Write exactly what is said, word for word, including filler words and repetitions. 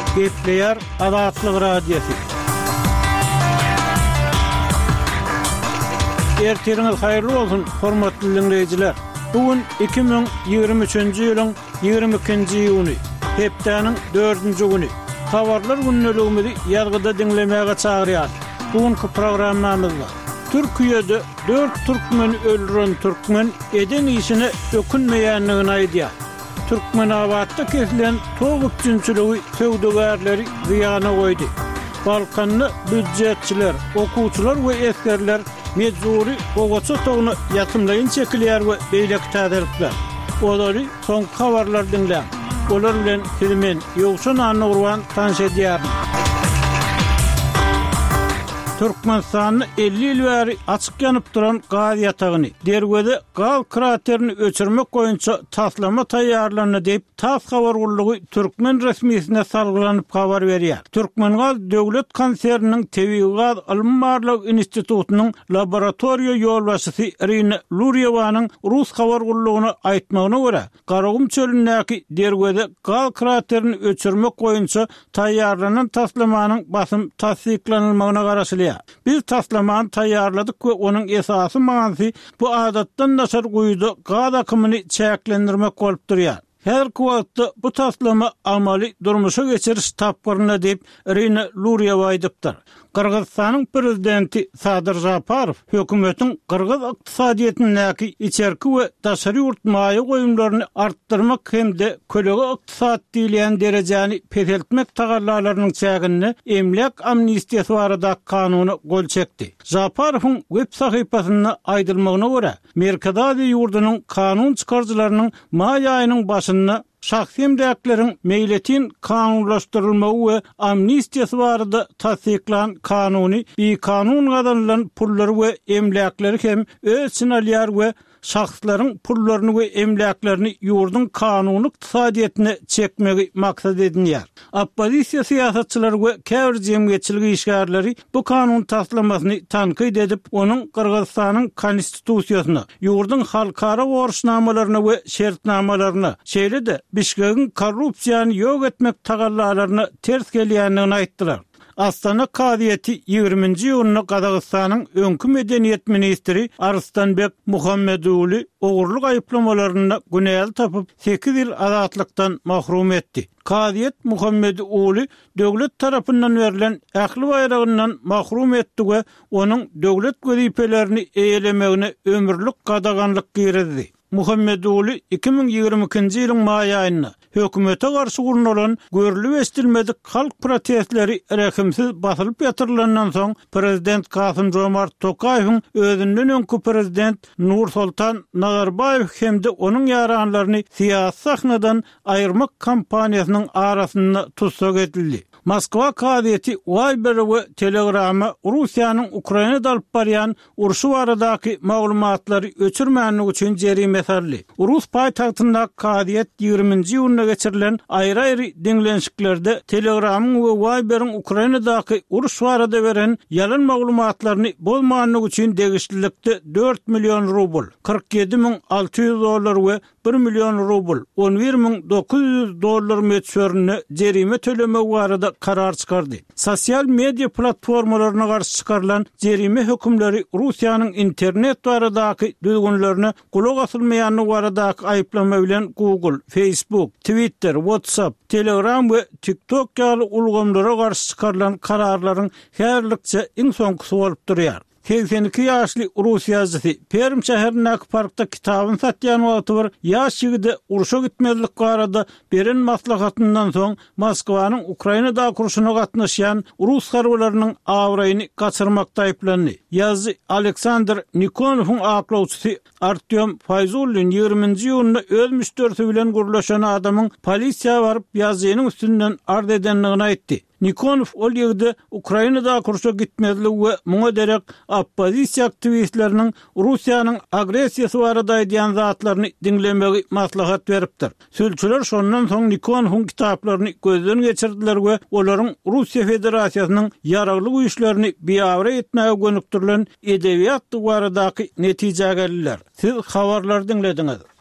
Gepleyer Azatlyk Radiosu. Ertiriňiz haýyrly bolsun, hormatly dinleýijiler. Bugün iki bin ýigirme üçinji ýylyň ýigirme ikinji iýuny, hepdeniň dördünji güni. Habarlar günneligimizi ýazgyda dinlemäge çagyrýar. Bugünkü programmamyzda Türkiýede dört türkmen öldüren türkmen eden işine ökünmeýänligini aýdýar. Türkmen awatda kesilen toğuk cinçiligi töwdegärleri ziýana goýdy. Balkanly büdjetçiler, okuwçylar we eskerler mejburi ogaça toğunu ýatymlaýyn çekilýär we beýlek täzelikler. Olary soň habarlar dinlän. Olar bilen filmen ýogşan anny urwan tanış edýär. Türkmenistanyny elli ýyl bäri açyk ýanyp duran gaz ýatagyny derwede gaz kraterini öçürmek goýunça taslama taýýarlanyny diýip Tas habar gullugy Türkmen resmiýetine salgylanyp habar berýär. Türkmen gaz döwlet konserniniň Tebii gaz Alymbarlyk institutunyň laboratoriýa ýolbaşçysy Irina Luriyewanyň Rus habar gullugyna aýtmagyna görä, Garagum çölündäki derwede gaz kraterini öçürmek goýunça taýýarlanan taslamanyň basym tasdiklanylmagyna garaşylýar. Biz taslamany taýýarladyk we onuň esasy maňsy bu adatdan naşar goýuda gaz akymyny çäklendirmek bolup durýar. Her kuwatda bu taslama amali durmuşa geçiriş tapgyryna diýip Irina Luriyewa aýdypdyr. Kırgızstanyň prezidenti Sadyr Japarow hökümetiň Kırgız ykdysadyetindäki içerki we daşary ýurtmaýy goýumlaryny artdyrmak hemde kölege ykdysat diýilen derejäni peseltmek tagallalarynyň çägini emlek amnistiýasy barada kanuny gol çekdi. Japarowyň web sahypasyna aýdylmagyna görä, Merkadazy ýurdunyň kanun çykarjylarynyň maý aýynyň başynda şahsy emleklerin meýletin kanunlaşdyrylmagy we amnistiýasy barada tasdiklan kanuny bir kanun gadanylan pullary we emlekleri hem öz sinalýar we şahslaryň pullaryny we emleklerini ýurdun kanuny ykdysadyetine çekmegi maksat edilýär. Oppozisiýa syýasatçylary we käbir jemgyýetçilik işgärleri bu kanun taslamasyny tanqid edip, onuň Kırgızstanyň konstitusiýasyna, ýurdun halkara borçnamalaryna we şertnamalaryna, şeýle-de Bişkegiň korrupsiýany ýok etmek tagallalaryna ters gelýänligini aýtdylar. Astana Kadiýeti ýigirminji ýylyny Gazagystanyň öňkü medeniýet ministri Arstanbek Muhammedoğlu ogurluk aýyplamalaryna günäl tapyp sekiz ýyl azatlykdan mahrum etdi. Kadiýet Muhammedoğlu döwlet tarapyndan berilen ähli bayragyndan mahrum etdi we onuň döwlet gözipelerini eýelemegine ömürlük gadaganlyk girdi. Muhammedoğlu iki bin ýigirme ikinji ýylyň maý aýynda hökümete garşy gurulan görülip estilmedik halk protestleri rekimsiz basylyp ýatyrylandan soň prezident Kasym Jomart Tokaýewiň özünden öňkü prezident Nursultan Nazarbayew hemde onuň ýaranlaryny siýasy sahnadan aýyrmak kampaniýasynyň arasynda tutsak edildi. Moskwa Kadiýeti Viber we Telegram'a Russiýanyň Ukrainada alyp barýan urşy baradaky maglumatlary öçürmänlik üçin jerime sarly. Rus paýtagtynda Kadiýet ýigirminji ýylyna geçirilen aýry-aýry diňlenşiklerde Telegram'yň we Viber'iň Ukrainadaky uruş barada beren ýalan maglumatlaryny bolmaganlyk üçin degişlilikde dört milyon rubl, kırk yedi bin alty ýüz dollar we bir milyon rubl, on bir bin dokuz ýüz dollar meçhörüne jerime tölemek barada karar çıkardı. Sosial media platformalarına karşı çıkarılan jerime hükümleri Russiýanyň internet baradaky düzgünlerine kulak asylmaýanlygy baradaky aýyplama bilen Google, Facebook, Twitter, WhatsApp, Telegram we TikTok ýaly ulgamlara karşı çıkarılan kararlaryň herlikçe iň soňky bolup durýar. seksen iki ýaşly Rus ýazgysy Perm şäherindäki parkda kitabyn satýan wagty bir ýaş ýigide urşa gitmezlik barada beren maslahatyndan soň Moskwanyň Ukrainada kurşuna gatnaşýan Rus harbylarynyň awraýyny gaçyrmakda aýplandy. Ýazgy Aleksandr Nikonowyň aklawçysy Artyom Fayzulin ýigirminji ýylynda öz müşterisi bilen gurlaşan adamyň polisiýa baryp ýazynyň üstünden ard edenligini aýtdy. Nikonov ol ýerde Ukrainada kurşa gitmezlik we muňa derek oppozisiýa aktivistleriniň Russiýanyň agresiýasy barada aýdýan zatlaryny dinlemegi maslahat beripdir. Sülçüler şondan soň Nikonowyň kitaplaryny gözden geçirdiler we olaryň Russiýa Federasiýasynyň ýaragly güýçlerini biýawra etmäge gönükdirilen edebiýat baradaky netije geldiler. Siz habarlar dinlediňiz.